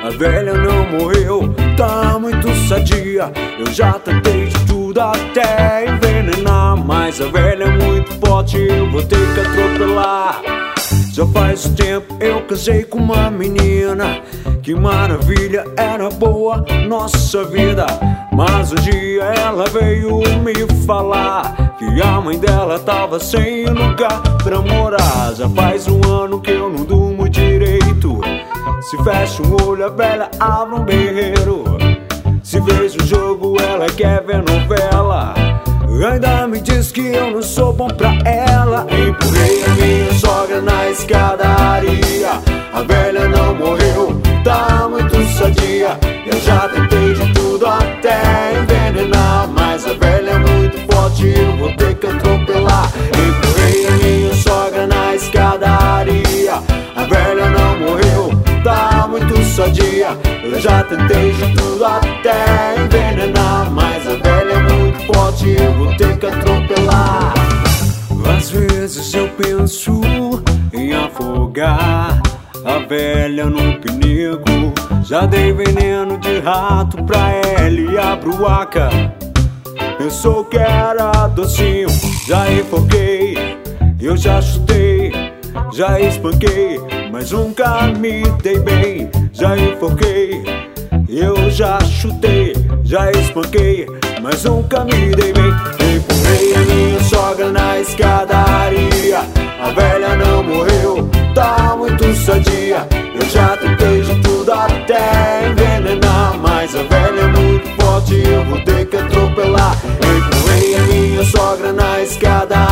A velha não morreu, tá muito sadia. Eu já tentei de tudo até envenenar, mas a velha é muito forte, eu vou ter que atropelar. Já faz tempo eu casei com uma menina, que maravilha, era boa nossa vida. Mas um dia ela veio me falar que a mãe dela tava sem lugar pra morar. Já faz um ano que eu não durmo direito. Se fecha um olho a velha abre um berreiro. Se vejo o jogo ela quer ver novela. Ainda me diz que eu não sou bom pra ela. Empurrei a minha sogra na escadaria. A velha não morreu, tá muito sadia. Eu já tentei de tudo até envenenar, mas a velha é muito forte, eu vou ter que atropelar. Empurrei a minha sogra na escadaria. A velha não morreu, tá muito sadia. Eu já tentei de tudo até envenenar, mas a velha é muito forte, eu vou ter que atropelar. Às vezes eu penso em afogar a velha no pinico. Já dei veneno de rato pra ela e a bruaca pensou que era docinho. Já enfoquei, eu já chutei, já espanquei, mas nunca me dei bem. Já enfoquei, eu já chutei, já espanquei, mas nunca me dei bem. Empurrei a minha sogra na escadaria. A velha não morreu, tá muito sadia. Eu já tentei de tudo até envenenar, mas a velha é muito forte, eu vou ter que atropelar. Empurrei a minha sogra na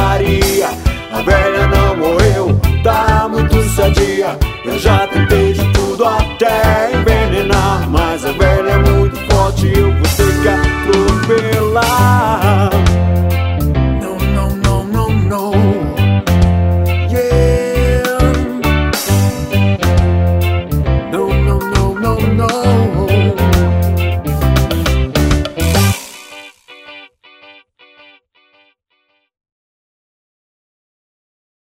escadaria. A velha não morreu, tá muito sadia. Eu já tentei de